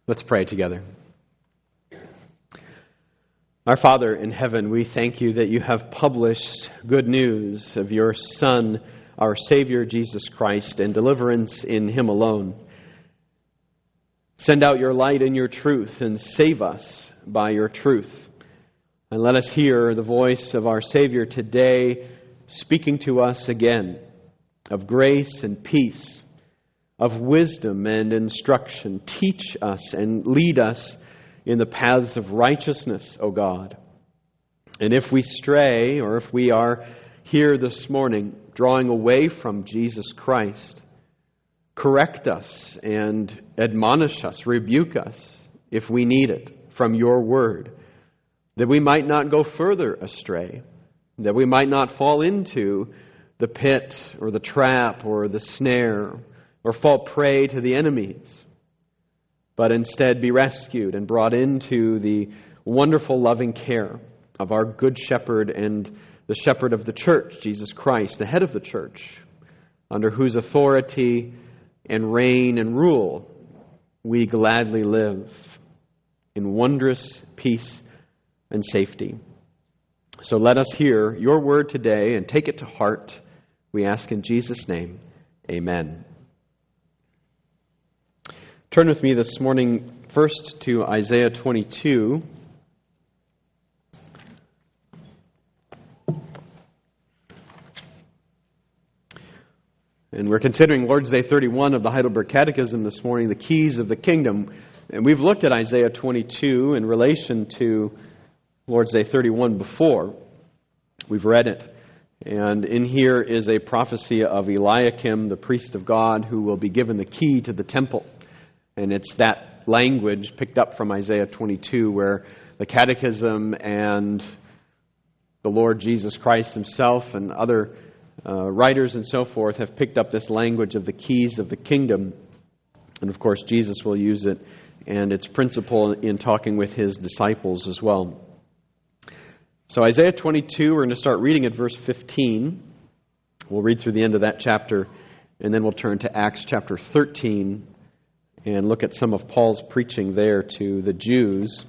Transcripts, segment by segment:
Let's pray together. Our Father in heaven, we thank you that you have published good news of your Son, our Savior, Jesus Christ, and deliverance in Him alone. Send out your light and your truth and save us by your truth. And let us hear the voice of our Savior today speaking to us again of grace and peace, of wisdom and instruction. Teach us and lead us in the paths of righteousness, O God. And if we stray, or if we are here this morning drawing away from Jesus Christ, correct us and admonish us, rebuke us if we need it from your word, that we might not go further astray, that we might not fall into the pit or the trap or the snare or fall prey to the enemies, but instead be rescued and brought into the wonderful loving care of our good shepherd and the shepherd of the church, Jesus Christ, the head of the church, under whose authority and reign and rule we gladly live in wondrous peace and safety. So let us hear your word today and take it to heart. We ask in Jesus' name, amen. Turn with me this morning first to Isaiah 22. And we're considering Lord's Day 31 of the Heidelberg Catechism this morning, the keys of the kingdom. And we've looked at Isaiah 22 in relation to Lord's Day 31 before. We've read it. And in here is a prophecy of Eliakim, the priest of God, who will be given the key to the temple. And it's that language picked up from Isaiah 22 where the Catechism and the Lord Jesus Christ Himself and other writers and so forth have picked up this language of the keys of the kingdom. And of course, Jesus will use it and its principle in talking with His disciples as well. So Isaiah 22, we're going to start reading at verse 15. We'll read through the end of that chapter, and then we'll turn to Acts chapter 13 and look at some of Paul's preaching there to the Jews.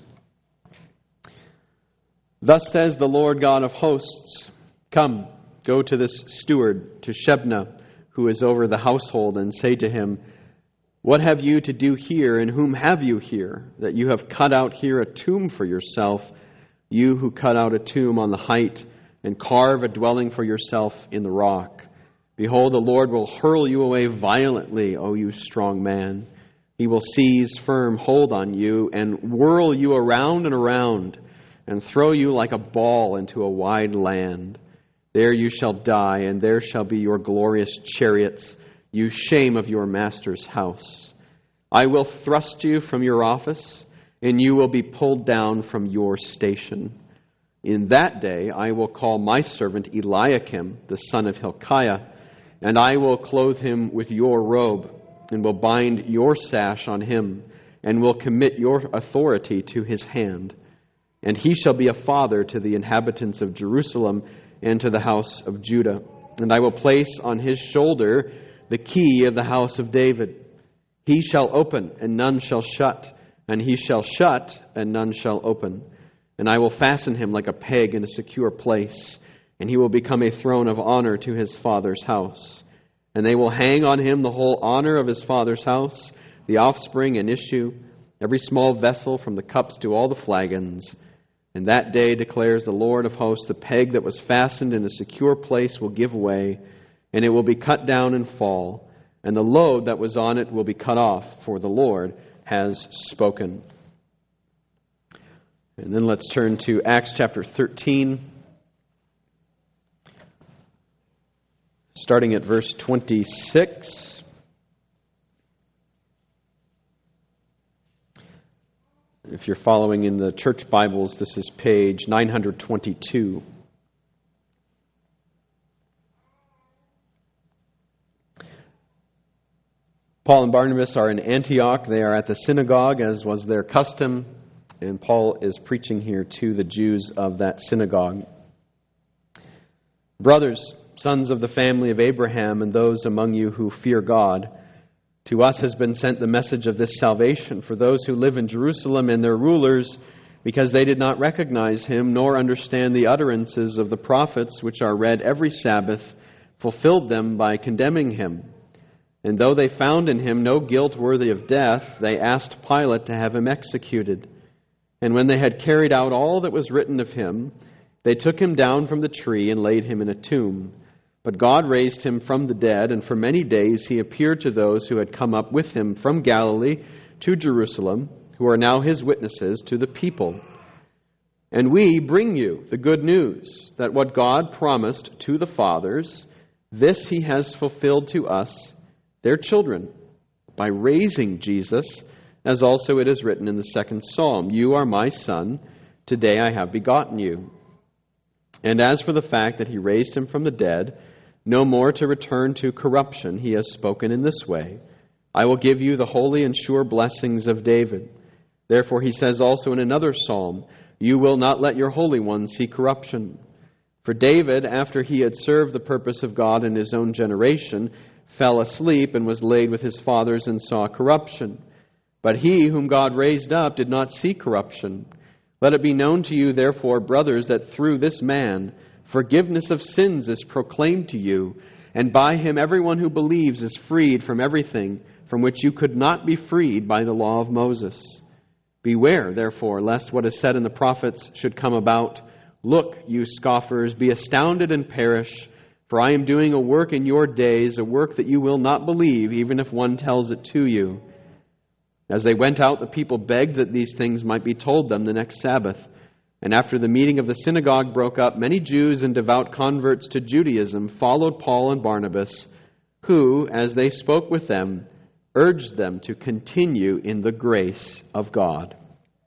Thus says the Lord God of hosts, come, go to this steward, to Shebna, who is over the household, and say to him, what have you to do here, and whom have you here, that you have cut out here a tomb for yourself, you who cut out a tomb on the height, and carve a dwelling for yourself in the rock? Behold, the Lord will hurl you away violently, O you strong man. He will seize firm hold on you and whirl you around and around and throw you like a ball into a wide land. There you shall die, and there shall be your glorious chariots, you shame of your master's house. I will thrust you from your office, and you will be pulled down from your station. In that day I will call my servant Eliakim, the son of Hilkiah, and I will clothe him with your robe, and will bind your sash on him, and will commit your authority to his hand. And he shall be a father to the inhabitants of Jerusalem and to the house of Judah. And I will place on his shoulder the key of the house of David. He shall open, and none shall shut, and he shall shut, and none shall open. And I will fasten him like a peg in a secure place, and he will become a throne of honor to his father's house. And they will hang on him the whole honor of his father's house, the offspring and issue, every small vessel from the cups to all the flagons. And that day, declares the Lord of hosts, the peg that was fastened in a secure place will give way, and it will be cut down and fall, and the load that was on it will be cut off, for the Lord has spoken. And then let's turn to Acts chapter 13. Starting at verse 26. If you're following in the church Bibles, this is page 922. Paul and Barnabas are in Antioch. They are at the synagogue, as was their custom, and Paul is preaching here to the Jews of that synagogue. Brothers, sons of the family of Abraham, and those among you who fear God, To us has been sent the message of this salvation for those who live in Jerusalem and their rulers, because they did not recognize him nor understand the utterances of the prophets, which are read every Sabbath, fulfilled them by condemning him. And though they found in him no guilt worthy of death, they asked Pilate to have him executed. And when they had carried out all that was written of him, they took him down from the tree and laid him in a tomb. But God raised him from the dead, and for many days he appeared to those who had come up with him from Galilee to Jerusalem, who are now his witnesses to the people. And we bring you the good news that what God promised to the fathers, this he has fulfilled to us, their children, by raising Jesus, as also it is written in the second psalm, "You are my son, today I have begotten you." And as for the fact that he raised him from the dead, no more to return to corruption, he has spoken in this way, "I will give you the holy and sure blessings of David." Therefore he says also in another psalm, "You will not let your Holy One see corruption." For David, after he had served the purpose of God in his own generation, fell asleep and was laid with his fathers and saw corruption. But he whom God raised up did not see corruption. Let it be known to you, therefore, brothers, that through this man forgiveness of sins is proclaimed to you, and by him everyone who believes is freed from everything from which you could not be freed by the law of Moses. Beware, therefore, lest what is said in the prophets should come about. Look, you scoffers, be astounded and perish, for I am doing a work in your days, a work that you will not believe, even if one tells it to you. As they went out, the people begged that these things might be told them the next Sabbath. And after the meeting of the synagogue broke up, many Jews and devout converts to Judaism followed Paul and Barnabas, who, as they spoke with them, urged them to continue in the grace of God.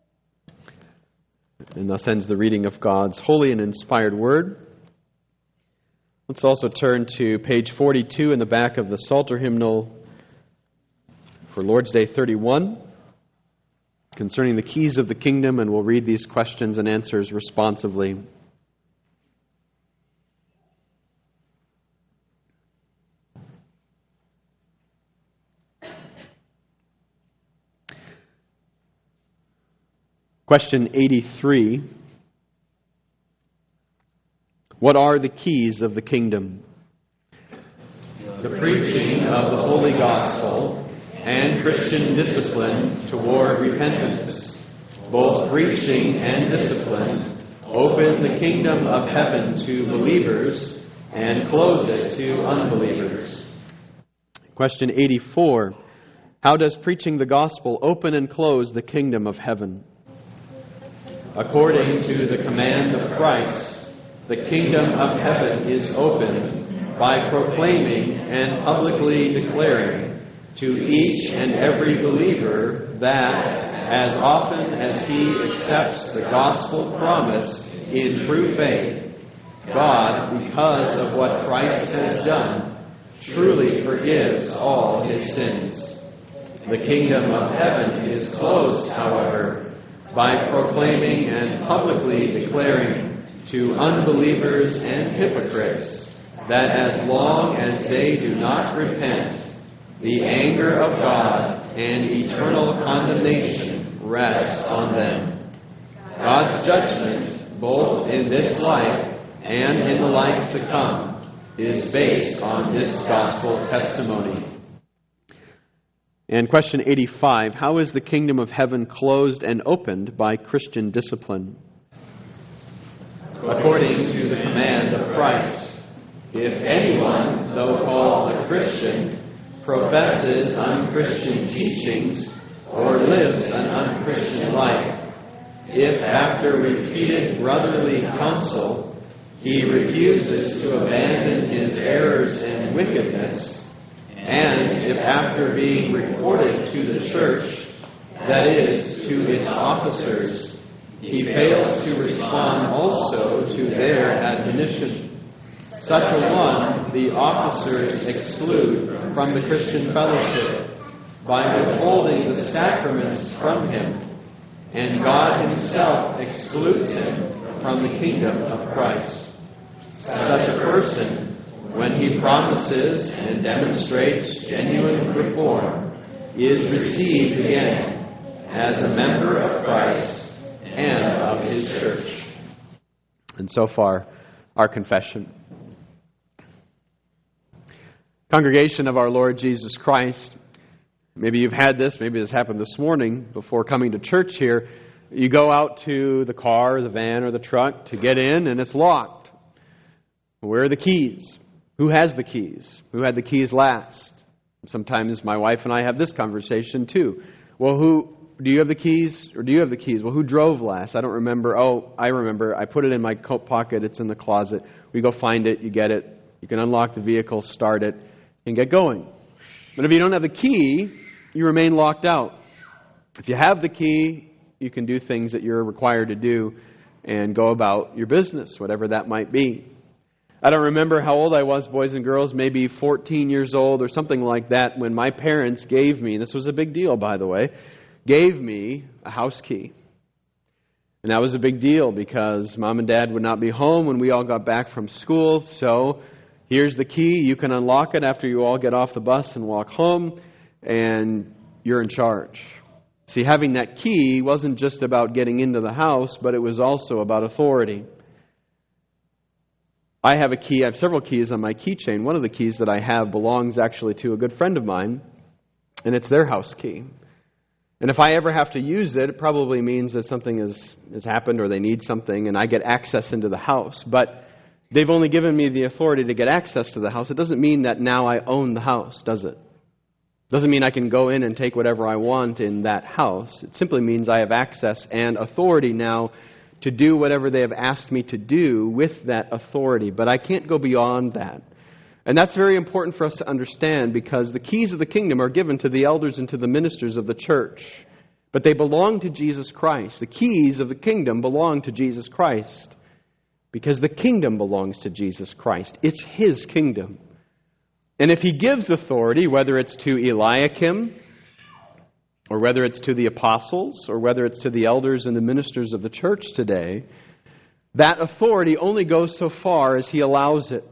And thus ends the reading of God's holy and inspired word. Let's also turn to page 42 in the back of the Psalter hymnal for Lord's Day 31, concerning the keys of the kingdom, and we'll read these questions and answers responsively. Question 83. What are the keys of the kingdom? The preaching of the Holy Gospel and Christian discipline toward repentance. Both preaching and discipline open the kingdom of heaven to believers and close it to unbelievers. Question 84. How does preaching the gospel open and close the kingdom of heaven? According to the command of Christ, the kingdom of heaven is opened by proclaiming and publicly declaring to each and every believer that, as often as he accepts the gospel promise in true faith, God, because of what Christ has done, truly forgives all his sins. The kingdom of heaven is closed, however, by proclaiming and publicly declaring to unbelievers and hypocrites that as long as they do not repent, the anger of God and eternal condemnation rests on them. God's judgment, both in this life and in the life to come, is based on this gospel testimony. And question 85, how is the kingdom of heaven closed and opened by Christian discipline? According to the command of Christ, if anyone, though called a Christian, professes unchristian teachings or lives an unchristian life, if after repeated brotherly counsel he refuses to abandon his errors and wickedness, and if after being reported to the church, that is, to its officers, he fails to respond also to their admonition, such a one the officers exclude from the Christian fellowship by withholding the sacraments from him, and God himself excludes him from the kingdom of Christ. Such a person, when he promises and demonstrates genuine reform, is received again as a member of Christ and of His church. And so far, our confession. Congregation of our Lord Jesus Christ, maybe you've had this, maybe this happened this morning before coming to church here. You go out to the car, the van, or the truck to get in, and it's locked. Where are the keys? Who has the keys? Who had the keys last? Sometimes my wife and I have this conversation too. Well, do you have the keys? Or do you have the keys? Well, who drove last? I don't remember. Oh, I remember. I put it in my coat pocket. It's in the closet. We go find it. You get it. You can unlock the vehicle, start it, and get going. But if you don't have the key, you remain locked out. If you have the key, you can do things that you're required to do and go about your business, whatever that might be. I don't remember how old I was, boys and girls, maybe 14 years old or something like that, when my parents gave me, this was a big deal, by the way, gave me a house key. And that was a big deal because Mom and Dad would not be home when we all got back from school. So here's the key. You can unlock it after you all get off the bus and walk home, and you're in charge. See, having that key wasn't just about getting into the house, but it was also about authority. I have a key. I have several keys on my keychain. One of the keys that I have belongs actually to a good friend of mine, and it's their house key. And if I ever have to use it, it probably means that something has happened or they need something, and I get access into the house. But they've only given me the authority to get access to the house. It doesn't mean that now I own the house, does it? It doesn't mean I can go in and take whatever I want in that house. It simply means I have access and authority now to do whatever they have asked me to do with that authority. But I can't go beyond that. And that's very important for us to understand, because the keys of the kingdom are given to the elders and to the ministers of the church. But they belong to Jesus Christ. The keys of the kingdom belong to Jesus Christ, because the kingdom belongs to Jesus Christ. It's His kingdom. And if He gives authority, whether it's to Eliakim, or whether it's to the apostles, or whether it's to the elders and the ministers of the church today, that authority only goes so far as He allows it.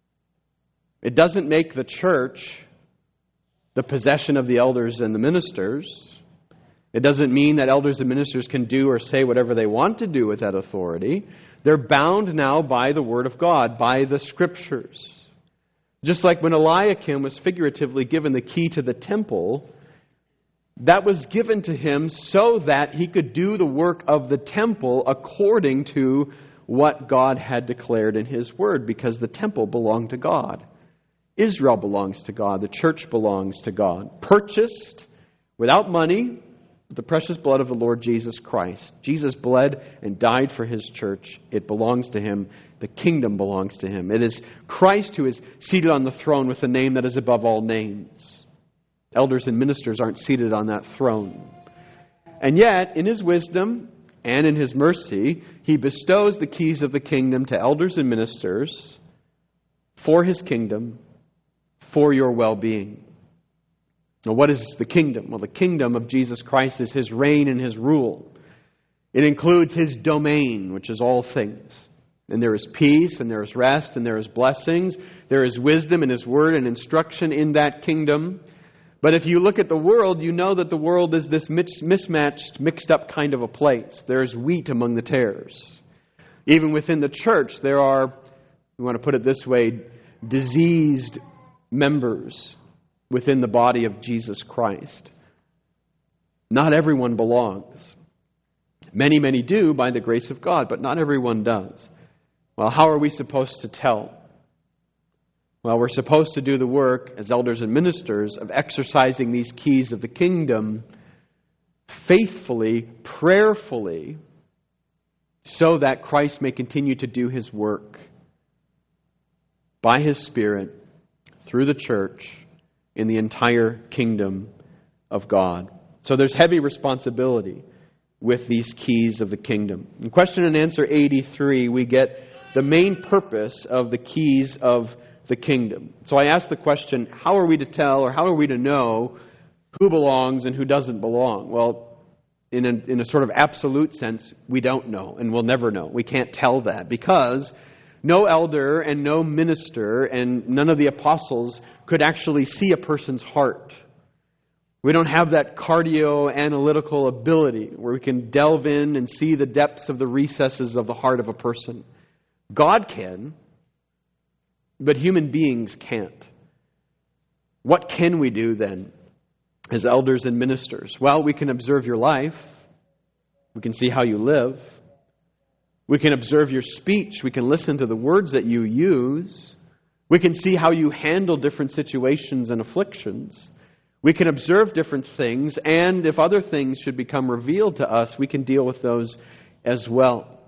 It doesn't make the church the possession of the elders and the ministers. It doesn't mean that elders and ministers can do or say whatever they want to do with that authority. They're bound now by the Word of God, by the Scriptures. Just like when Eliakim was figuratively given the key to the temple, that was given to him so that he could do the work of the temple according to what God had declared in His Word, because the temple belonged to God. Israel belongs to God. The church belongs to God. Purchased without money with the precious blood of the Lord Jesus Christ. Jesus bled and died for His church. It belongs to Him. The kingdom belongs to Him. It is Christ who is seated on the throne with the name that is above all names. Elders and ministers aren't seated on that throne. And yet, in His wisdom and in His mercy, He bestows the keys of the kingdom to elders and ministers for His kingdom, for your well-being. Now, what is the kingdom? Well, the kingdom of Jesus Christ is His reign and His rule. It includes His domain, which is all things. And there is peace, and there is rest, and there is blessings. There is wisdom in His word and instruction in that kingdom. But if you look at the world, you know that the world is this mismatched, mixed up kind of a place. There's wheat among the tares. Even within the church, there are, we want to put it this way, diseased members within the body of Jesus Christ. Not everyone belongs. Many, many do by the grace of God, but not everyone does. Well, how are we supposed to tell? Well, we're supposed to do the work as elders and ministers of exercising these keys of the kingdom faithfully, prayerfully, so that Christ may continue to do His work by His Spirit through the church in the entire kingdom of God. So there's heavy responsibility with these keys of the kingdom. In question and answer 83, we get the main purpose of the keys of the kingdom. So I asked the question, how are we to tell, or how are we to know who belongs and who doesn't belong? Well, in a sort of absolute sense, we don't know, and we'll never know. We can't tell that, because no elder and no minister and none of the apostles could actually see a person's heart. We don't have that cardio-analytical ability where we can delve in and see the depths of the recesses of the heart of a person. God can, but human beings can't. What can we do then as elders and ministers? Well, we can observe your life. We can see how you live. We can observe your speech. We can listen to the words that you use. We can see how you handle different situations and afflictions. We can observe different things, and if other things should become revealed to us, we can deal with those as well.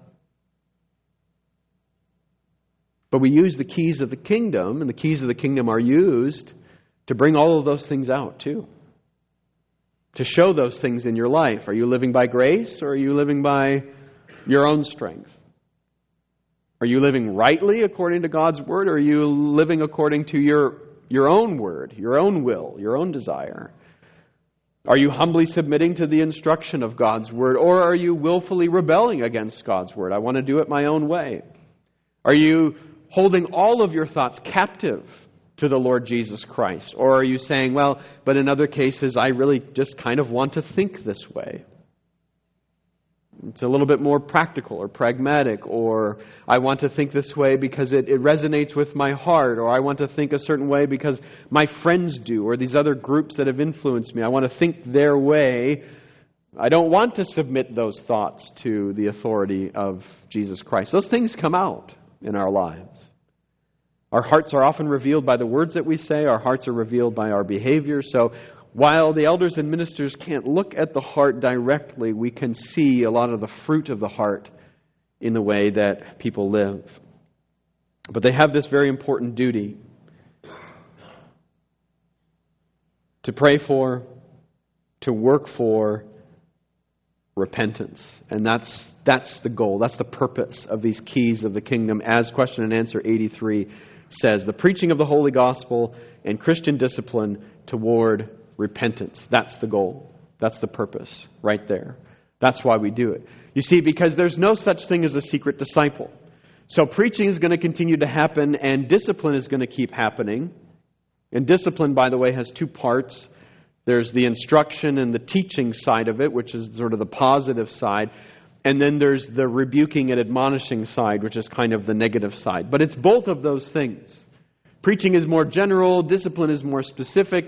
But we use the keys of the kingdom, and the keys of the kingdom are used to bring all of those things out too. To show those things in your life. Are you living by grace, or are you living by your own strength? Are you living rightly according to God's word, or are you living according to your own word, your own will, your own desire? Are you humbly submitting to the instruction of God's word, or are you willfully rebelling against God's word? I want to do it my own way. Are you holding all of your thoughts captive to the Lord Jesus Christ? Or are you saying, well, but in other cases, I really just kind of want to think this way. It's a little bit more practical or pragmatic, or I want to think this way because it resonates with my heart, or I want to think a certain way because my friends do, or these other groups that have influenced me. I want to think their way. I don't want to submit those thoughts to the authority of Jesus Christ. Those things come out in our lives. Our hearts are often revealed by the words that we say. Our hearts are revealed by our behavior. So while the elders and ministers can't look at the heart directly, we can see a lot of the fruit of the heart in the way that people live. But they have this very important duty to pray for, to work for repentance. And that's the goal. That's the purpose of these keys of the kingdom. As question and answer 83 says, the preaching of the holy gospel and Christian discipline toward repentance. That's the goal. That's the purpose right there. That's why we do it. You see, because there's no such thing as a secret disciple. So preaching is going to continue to happen, and discipline is going to keep happening. And discipline, by the way, has two parts. There's the instruction and the teaching side of it, which is sort of the positive side. And then there's the rebuking and admonishing side, which is kind of the negative side. But it's both of those things. Preaching is more general, discipline is more specific.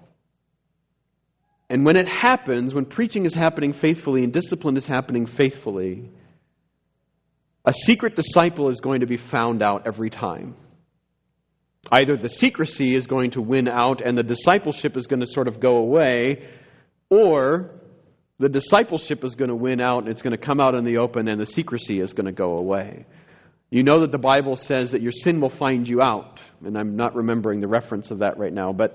And when it happens, when preaching is happening faithfully and discipline is happening faithfully, a secret disciple is going to be found out every time. Either the secrecy is going to win out and the discipleship is going to sort of go away, or the discipleship is going to win out and it's going to come out in the open and the secrecy is going to go away. You know that the Bible says that your sin will find you out. And I'm not remembering the reference of that right now, but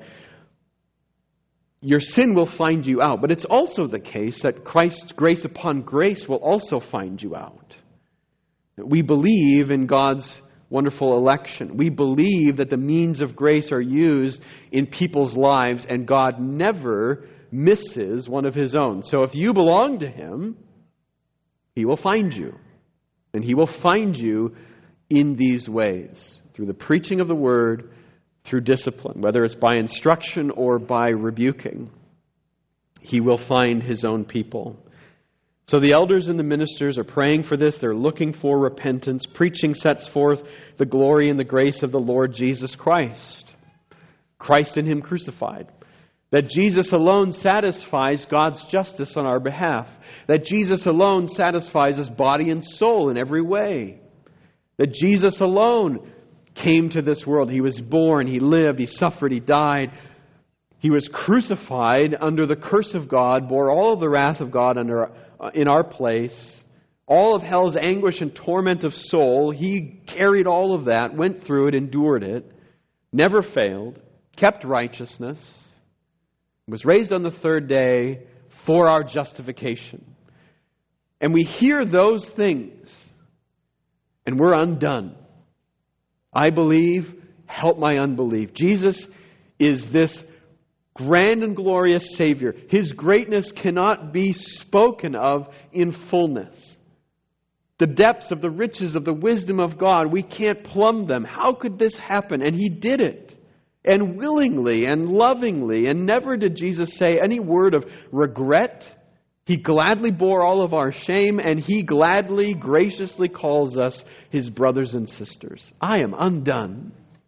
your sin will find you out. But it's also the case that Christ's grace upon grace will also find you out. We believe in God's wonderful election. We believe that the means of grace are used in people's lives, and God never misses one of His own. So if you belong to Him, He will find you. And He will find you in these ways, through the preaching of the Word, through discipline, whether it's by instruction or by rebuking. He will find His own people. So the elders and the ministers are praying for this. They're looking for repentance. Preaching sets forth the glory and the grace of the Lord Jesus Christ. Christ in Him crucified. That Jesus alone satisfies God's justice on our behalf. That Jesus alone satisfies us body and soul in every way. That Jesus alone came to this world. He was born, He lived, He suffered, He died. He was crucified under the curse of God, bore all of the wrath of God in our place. All of hell's anguish and torment of soul, He carried all of that, went through it, endured it, never failed, kept righteousness, was raised on the third day for our justification. And we hear those things, and we're undone. I believe, help my unbelief. Jesus is this grand and glorious Savior. His greatness cannot be spoken of in fullness. The depths of the riches of the wisdom of God, we can't plumb them. How could this happen? And He did it. and willingly and lovingly. And never did Jesus say any word of regret. He gladly bore all of our shame, and He gladly, graciously calls us His brothers and sisters. I am undone.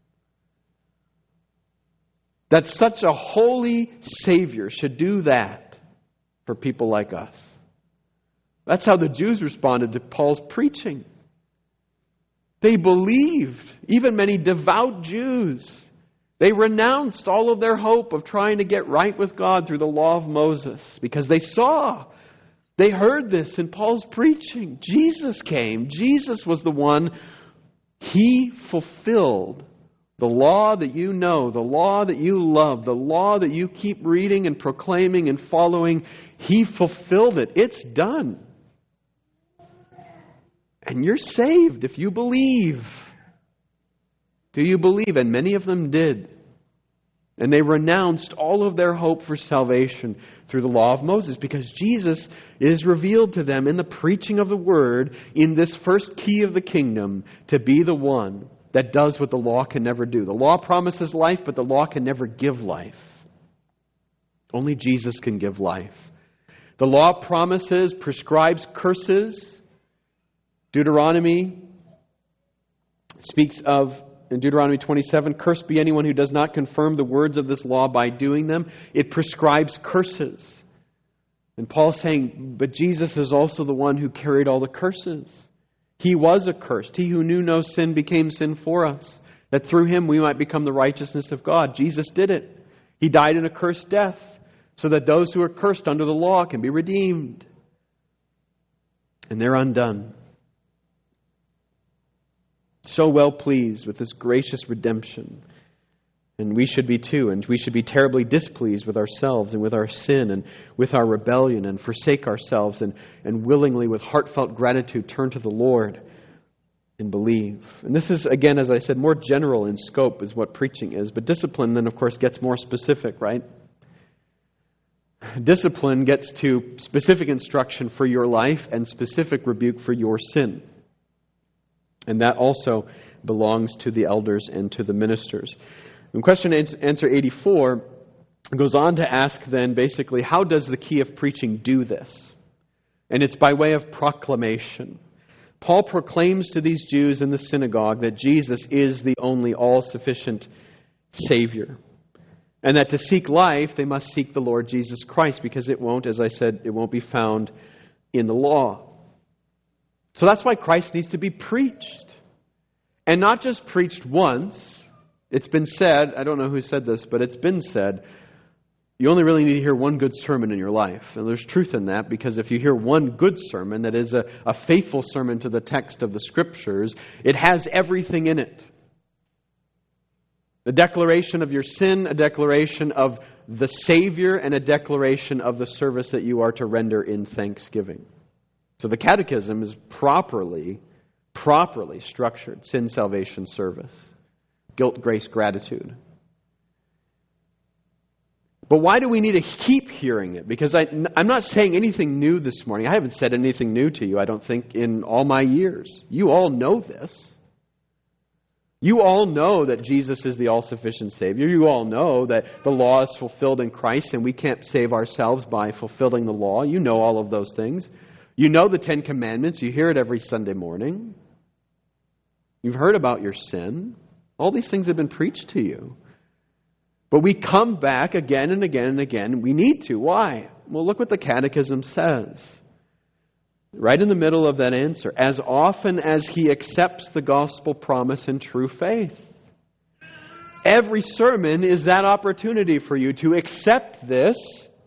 That such a holy Savior should do that for people like us. That's how the Jews responded to Paul's preaching. They believed, even many devout Jews. They renounced all of their hope of trying to get right with God through the law of Moses because they heard this in Paul's preaching. Jesus came. Jesus was the one. He fulfilled the law that you know, the law that you love, the law that you keep reading and proclaiming and following. He fulfilled it. It's done. And you're saved if you believe. Do you believe? And many of them did. And they renounced all of their hope for salvation through the law of Moses because Jesus is revealed to them in the preaching of the Word in this first key of the kingdom to be the one that does what the law can never do. The law promises life, but the law can never give life. Only Jesus can give life. The law prescribes curses. Deuteronomy speaks of, in Deuteronomy 27, cursed be anyone who does not confirm the words of this law by doing them. It prescribes curses. And Paul's saying, but Jesus is also the one who carried all the curses. He was accursed. He who knew no sin became sin for us, that through Him we might become the righteousness of God. Jesus did it. He died an accursed death so that those who are cursed under the law can be redeemed. And they're undone. So well pleased with this gracious redemption. And we should be too. And we should be terribly displeased with ourselves and with our sin and with our rebellion and forsake ourselves and willingly with heartfelt gratitude turn to the Lord and believe. And this is, again, as I said, more general in scope is what preaching is. But discipline then, of course, gets more specific, right? Discipline gets to specific instruction for your life and specific rebuke for your sin. And that also belongs to the elders and to the ministers. And question answer 84 goes on to ask then basically, how does the key of preaching do this? And it's by way of proclamation. Paul proclaims to these Jews in the synagogue that Jesus is the only all-sufficient Savior. And that to seek life, they must seek the Lord Jesus Christ because it won't, as I said, it won't be found in the law. So that's why Christ needs to be preached. And not just preached once. It's been said, I don't know who said this, but it's been said, you only really need to hear one good sermon in your life. And there's truth in that, because if you hear one good sermon that is a faithful sermon to the text of the Scriptures, it has everything in it. A declaration of your sin, a declaration of the Savior, and a declaration of the service that you are to render in thanksgiving. So the catechism is properly structured. Sin, salvation, service. Guilt, grace, gratitude. But why do we need to keep hearing it? Because I'm not saying anything new this morning. I haven't said anything new to you, I don't think, in all my years. You all know this. You all know that Jesus is the all-sufficient Savior. You all know that the law is fulfilled in Christ and we can't save ourselves by fulfilling the law. You know all of those things. You know the Ten Commandments. You hear it every Sunday morning. You've heard about your sin. All these things have been preached to you. But we come back again and again and again. We need to. Why? Well, look what the Catechism says. Right in the middle of that answer. As often as he accepts the gospel promise in true faith. Every sermon is that opportunity for you to accept this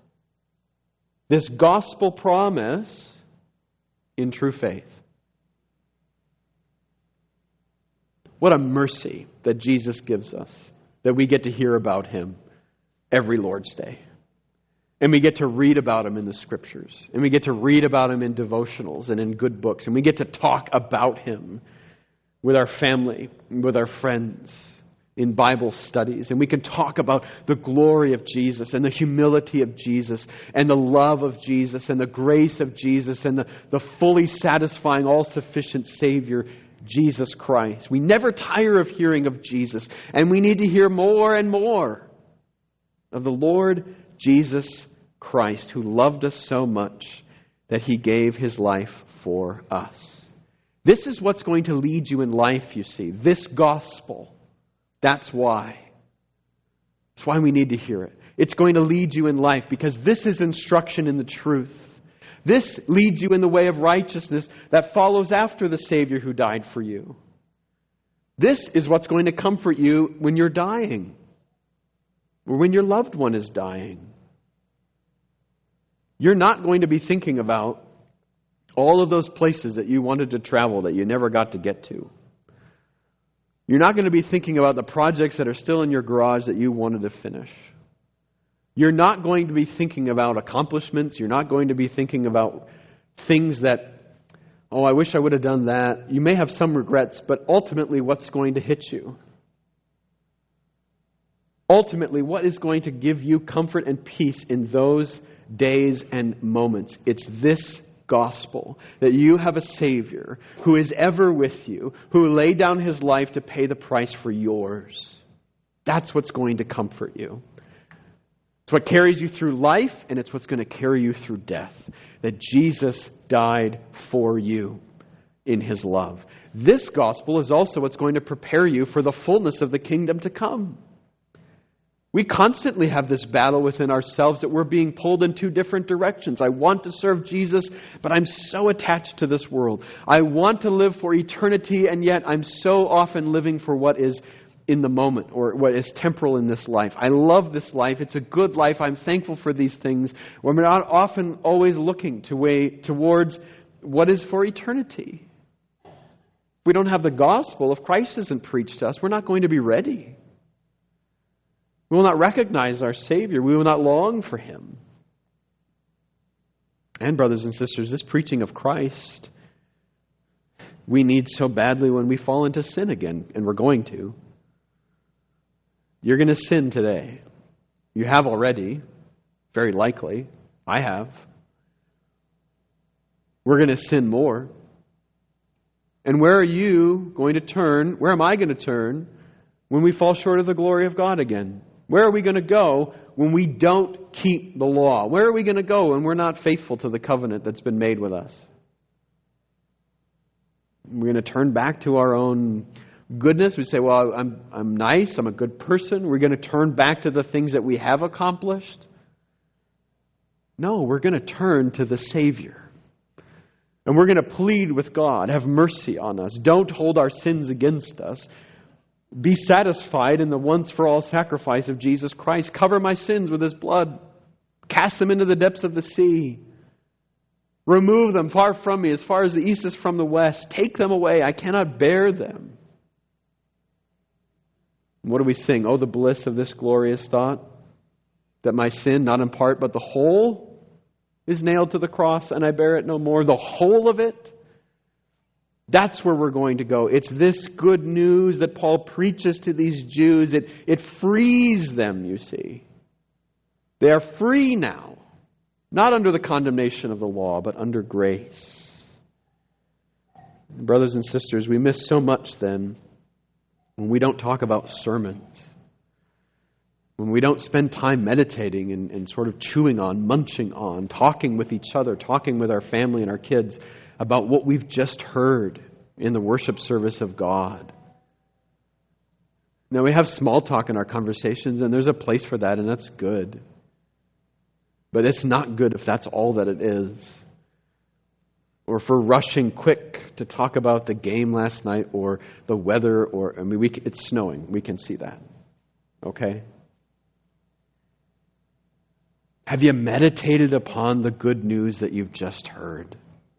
gospel promise in true faith. What a mercy that Jesus gives us, that we get to hear about Him every Lord's Day. And we get to read about Him in the Scriptures. And we get to read about Him in devotionals and in good books. And we get to talk about Him with our family, with our friends, in Bible studies. And we can talk about the glory of Jesus and the humility of Jesus and the love of Jesus and the grace of Jesus and the fully satisfying, all-sufficient Savior Jesus Christ. We never tire of hearing of Jesus, and we need to hear more and more of the Lord Jesus Christ, who loved us so much that He gave His life for us. This is what's going to lead you in life, you see. This gospel. That's why. That's why we need to hear it. It's going to lead you in life because this is instruction in the truth. This leads you in the way of righteousness that follows after the Savior who died for you. This is what's going to comfort you when you're dying or when your loved one is dying. You're not going to be thinking about all of those places that you wanted to travel that you never got to get to. You're not going to be thinking about the projects that are still in your garage that you wanted to finish. You're not going to be thinking about accomplishments. You're not going to be thinking about things that, oh, I wish I would have done that. You may have some regrets, but ultimately, what's going to hit you? Ultimately, what is going to give you comfort and peace in those days and moments? It's this gospel, that you have a Savior who is ever with you, who laid down His life to pay the price for yours. That's what's going to comfort you. It's what carries you through life, and it's what's going to carry you through death. That Jesus died for you in His love. This gospel is also what's going to prepare you for the fullness of the kingdom to come. We constantly have this battle within ourselves that we're being pulled in two different directions. I want to serve Jesus, but I'm so attached to this world. I want to live for eternity, and yet I'm so often living for what is in the moment or what is temporal in this life. I love this life. It's a good life. I'm thankful for these things. We're not often always looking towards what is for eternity. If we don't have the gospel, if Christ isn't preached to us, we're not going to be ready. We will not recognize our Savior. We will not long for Him. And brothers and sisters, this preaching of Christ, we need so badly when we fall into sin again, and we're going to. You're going to sin today. You have already, very likely. I have. We're going to sin more. And where are you going to turn? Where am I going to turn when we fall short of the glory of God again? Where are we going to go when we don't keep the law? Where are we going to go when we're not faithful to the covenant that's been made with us? We're going to turn back to our own goodness. We say, well, I'm nice. I'm a good person. We're going to turn back to the things that we have accomplished. No, we're going to turn to the Savior. And we're going to plead with God, have mercy on us. Don't hold our sins against us. Be satisfied in the once-for-all sacrifice of Jesus Christ. Cover my sins with His blood. Cast them into the depths of the sea. Remove them far from me, as far as the east is from the west. Take them away. I cannot bear them. What do we sing? Oh, the bliss of this glorious thought, that my sin, not in part, but the whole, is nailed to the cross, and I bear it no more. The whole of it. That's where we're going to go. It's this good news that Paul preaches to these Jews. It frees them, you see. They are free now. Not under the condemnation of the law, but under grace. Brothers and sisters, we miss so much then when we don't talk about sermons. When we don't spend time meditating and sort of chewing on, munching on, talking with each other, talking with our family and our kids about what we've just heard in the worship service of God. Now, we have small talk in our conversations, and there's a place for that, and that's good. But it's not good if that's all that it is. Or if we're rushing quick to talk about the game last night or the weather, it's snowing. We can see that. Okay? Have you meditated upon the good news that you've just heard?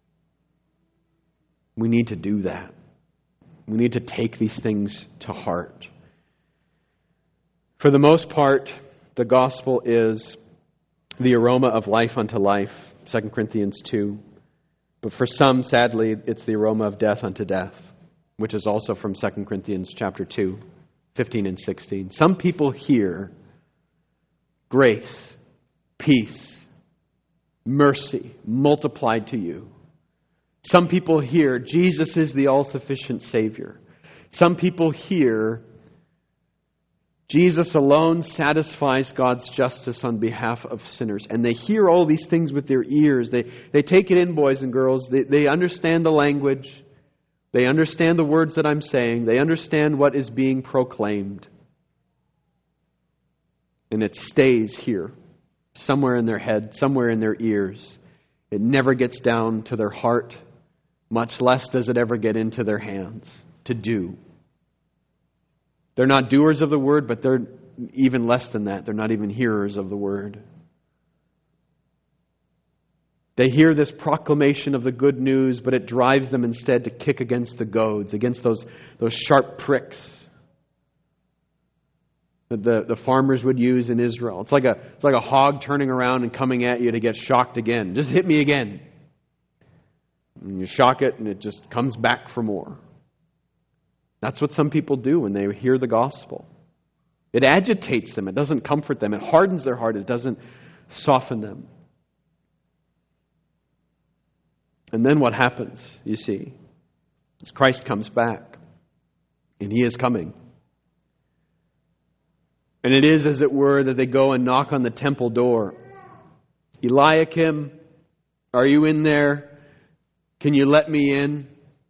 We need to do that. We need to take these things to heart. For the most part, the gospel is the aroma of life unto life, 2 Corinthians 2. But for some, sadly, it's the aroma of death unto death, which is also from 2 Corinthians chapter 2, 15 and 16. Some people hear grace, peace, mercy multiplied to you. Some people hear Jesus is the all-sufficient Savior. Some people hear Jesus alone satisfies God's justice on behalf of sinners. And they hear all these things with their ears. They take it in, boys and girls. They understand the language. They understand the words that I'm saying. They understand what is being proclaimed. And it stays here, somewhere in their head, somewhere in their ears. It never gets down to their heart, much less does it ever get into their hands to do. They're not doers of the word, but they're even less than that. They're not even hearers of the word. They hear this proclamation of the good news, but it drives them instead to kick against the goads, against those sharp pricks that the farmers would use in Israel. It's like a hog turning around and coming at you to get shocked again. Just hit me again. And you shock it and it just comes back for more. That's what some people do when they hear the gospel. It agitates them. It doesn't comfort them. It hardens their heart. It doesn't soften them. And then what happens, you see, as Christ comes back, and He is coming. And it is, as it were, that they go and knock on the temple door. Eliakim, are you in there? Can you let me in?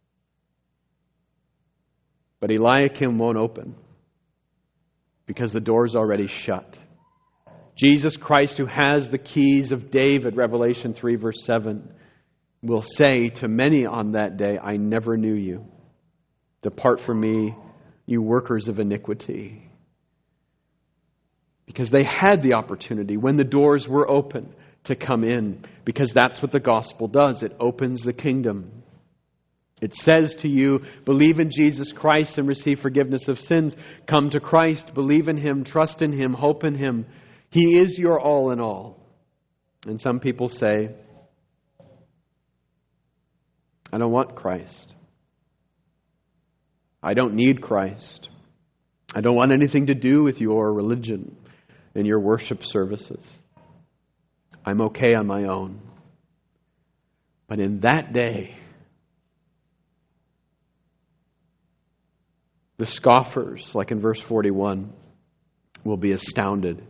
But Eliakim won't open because the door's already shut. Jesus Christ, who has the keys of David, Revelation 3 verse 7, will say to many on that day, I never knew you. Depart from me, you workers of iniquity. Because they had the opportunity when the doors were open to come in. Because that's what the gospel does. It opens the kingdom. It says to you, believe in Jesus Christ and receive forgiveness of sins. Come to Christ, believe in Him, trust in Him, hope in Him. He is your all in all. And some people say, I don't want Christ. I don't need Christ. I don't want anything to do with your religion and your worship services. I'm okay on my own. But in that day, the scoffers, like in verse 41, will be astounded.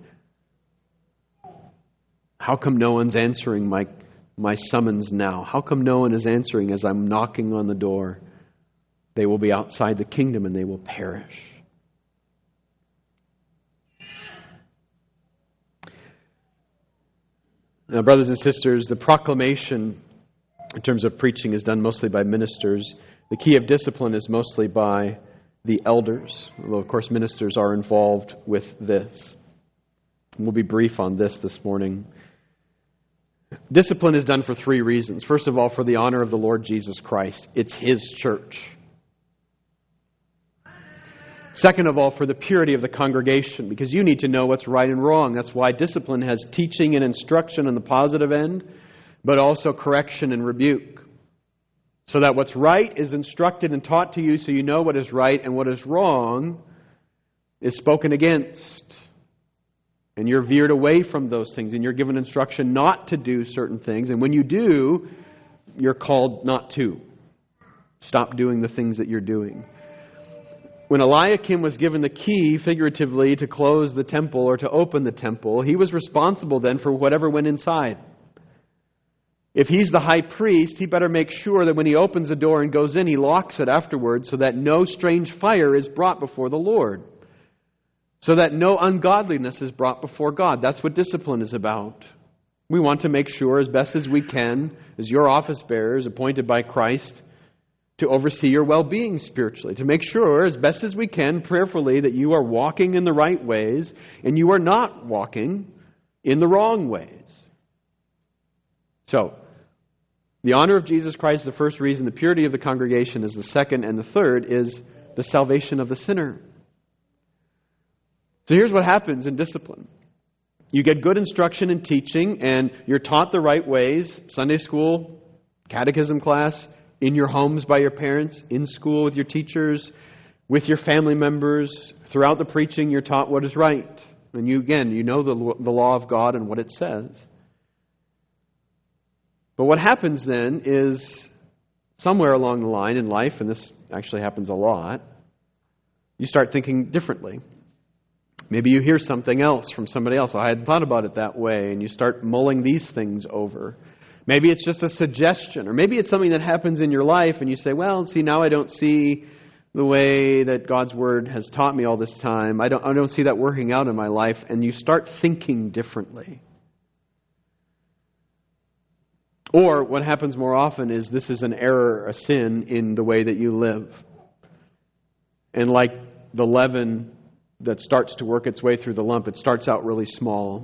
How come no one's answering my summons now? How come no one is answering as I'm knocking on the door? They will be outside the kingdom and they will perish. Now, brothers and sisters, the proclamation in terms of preaching is done mostly by ministers. The key of discipline is mostly by the elders, although of course ministers are involved with this. We'll be brief on this morning. Discipline is done for three reasons. First of all, for the honor of the Lord Jesus Christ. It's His church. Second of all, for the purity of the congregation, because you need to know what's right and wrong. That's why discipline has teaching and instruction on the positive end, but also correction and rebuke. So that what's right is instructed and taught to you so you know what is right, and what is wrong is spoken against. And you're veered away from those things, and you're given instruction not to do certain things. And when you do, you're called not to. Stop doing the things that you're doing. When Eliakim was given the key, figuratively, to close the temple or to open the temple, he was responsible then for whatever went inside. If he's the high priest, he better make sure that when he opens the door and goes in, he locks it afterwards so that no strange fire is brought before the Lord. So that no ungodliness is brought before God. That's what discipline is about. We want to make sure as best as we can, as your office bearers appointed by Christ, to oversee your well-being spiritually. To make sure as best as we can, prayerfully, that you are walking in the right ways and you are not walking in the wrong ways. So, the honor of Jesus Christ is the first reason. The purity of the congregation is the second. And the third is the salvation of the sinner. So here's what happens in discipline. You get good instruction and teaching, and you're taught the right ways. Sunday school, catechism class, in your homes by your parents, in school with your teachers, with your family members. Throughout the preaching, you're taught what is right. And you know the law of God and what it says. But what happens then is somewhere along the line in life, and this actually happens a lot, you start thinking differently. Maybe you hear something else from somebody else. I hadn't thought about it that way, and you start mulling these things over. Maybe it's just a suggestion, or maybe it's something that happens in your life, and you say, well, see, now I don't see the way that God's Word has taught me all this time. I don't see that working out in my life, and you start thinking differently. Or what happens more often is this is an error, a sin in the way that you live. And like the leaven that starts to work its way through the lump, it starts out really small.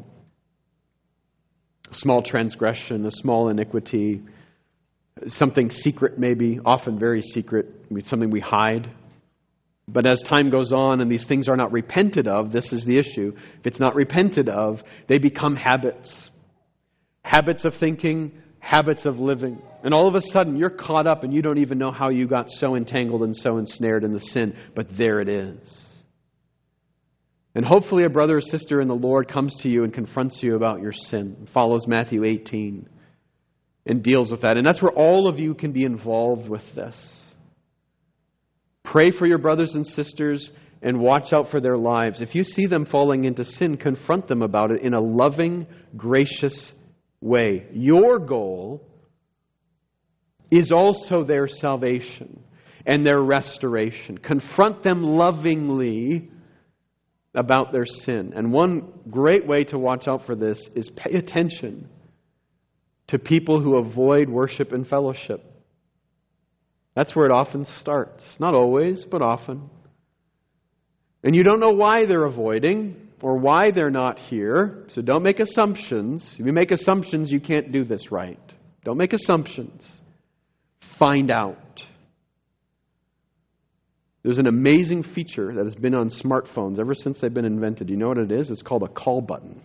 A small transgression, a small iniquity, something secret maybe, often very secret, something we hide. But as time goes on and these things are not repented of, this is the issue. If it's not repented of, they become habits. Habits of thinking, habits of living. And all of a sudden you're caught up and you don't even know how you got so entangled and so ensnared in the sin. But there it is. And hopefully a brother or sister in the Lord comes to you and confronts you about your sin, follows Matthew 18 and deals with that. And that's where all of you can be involved with this. Pray for your brothers and sisters and watch out for their lives. If you see them falling into sin, confront them about it in a loving, gracious way. Your goal is also their salvation and their restoration. Confront them lovingly about their sin. And one great way to watch out for this is pay attention to people who avoid worship and fellowship. That's where it often starts. Not always, but often. And you don't know why they're avoiding or why they're not here. So don't make assumptions. If you make assumptions, you can't do this right. Don't make assumptions. Find out. There's an amazing feature that has been on smartphones ever since they've been invented. You know what it is? It's called a call button.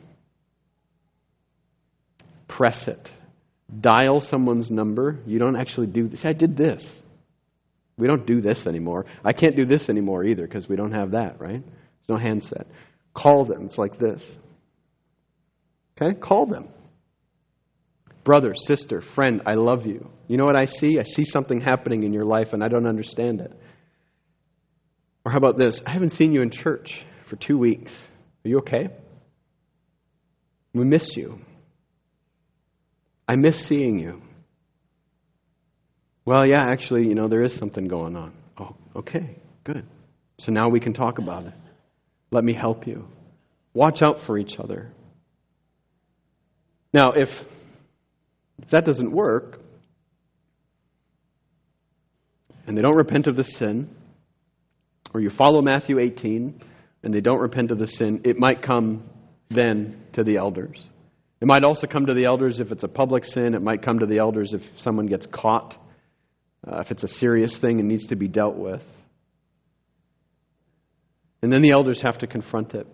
Press it. Dial someone's number. You don't actually do this. I did this. We don't do this anymore. I can't do this anymore either because we don't have that, right? There's no handset. Call them. It's like this. Okay? Call them. Brother, sister, friend, I love you. You know what I see? I see something happening in your life and I don't understand it. Or how about this? I haven't seen you in church for 2 weeks. Are you okay? We miss you. I miss seeing you. Well, yeah, actually, there is something going on. Oh, okay, good. So now we can talk about it. Let me help you. Watch out for each other. Now, if that doesn't work, and they don't repent of the sin, or you follow Matthew 18, and they don't repent of the sin, it might come then to the elders. It might also come to the elders if it's a public sin. It might come to the elders if someone gets caught, if it's a serious thing and needs to be dealt with. And then the elders have to confront it.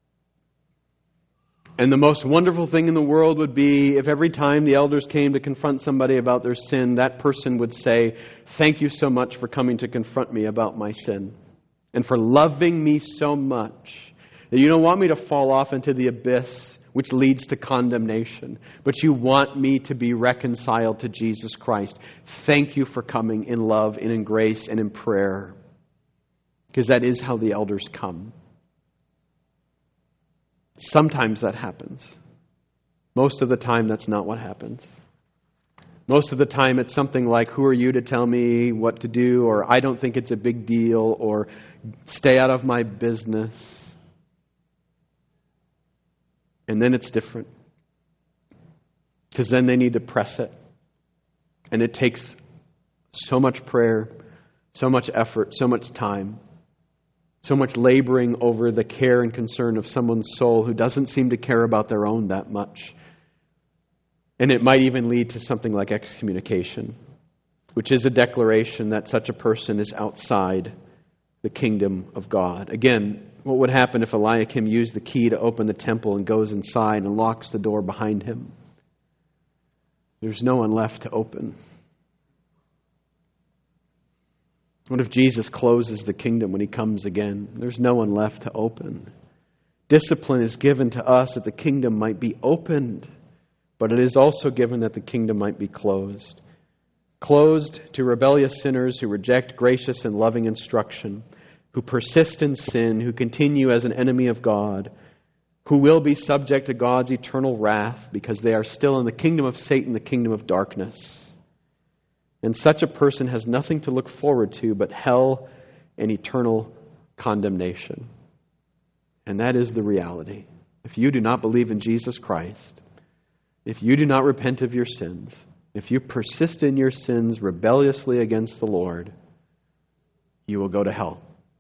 And the most wonderful thing in the world would be if every time the elders came to confront somebody about their sin, that person would say, "Thank you so much for coming to confront me about my sin and for loving me so much that you don't want me to fall off into the abyss which leads to condemnation, but you want me to be reconciled to Jesus Christ. Thank you for coming in love and in grace and in prayer." Because that is how the elders come. Sometimes that happens. Most of the time, that's not what happens. Most of the time, it's something like, "Who are you to tell me what to do?" or "I don't think it's a big deal," or "Stay out of my business." And then it's different. Because then they need to press it. And it takes so much prayer, so much effort, so much time, so much laboring over the care and concern of someone's soul who doesn't seem to care about their own that much. And it might even lead to something like excommunication, which is a declaration that such a person is outside the kingdom of God. Again, what would happen if Eliakim used the key to open the temple and goes inside and locks the door behind him? There's no one left to open. What if Jesus closes the kingdom when he comes again? There's no one left to open. Discipline is given to us that the kingdom might be opened, but it is also given that the kingdom might be closed. closed to rebellious sinners who reject gracious and loving instruction, who persist in sin, who continue as an enemy of God, who will be subject to God's eternal wrath because they are still in the kingdom of Satan, the kingdom of darkness. And such a person has nothing to look forward to but hell and eternal condemnation. And that is the reality. If you do not believe in Jesus Christ, if you do not repent of your sins, if you persist in your sins rebelliously against the Lord, you will go to hell.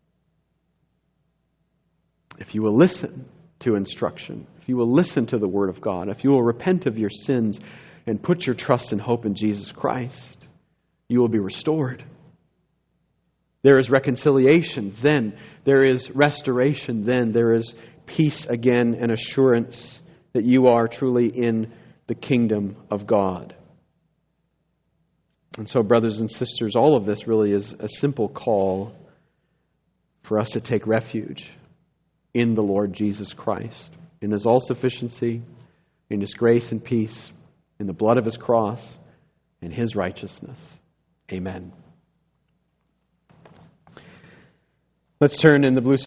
If you will listen to instruction, if you will listen to the Word of God, if you will repent of your sins and put your trust and hope in Jesus Christ, you will be restored. There is reconciliation then. There is restoration then. There is peace again and assurance that you are truly in the kingdom of God. And so, brothers and sisters, all of this really is a simple call for us to take refuge in the Lord Jesus Christ, in His all-sufficiency, in His grace and peace, in the blood of His cross, and His righteousness. Amen. Let's turn in the blue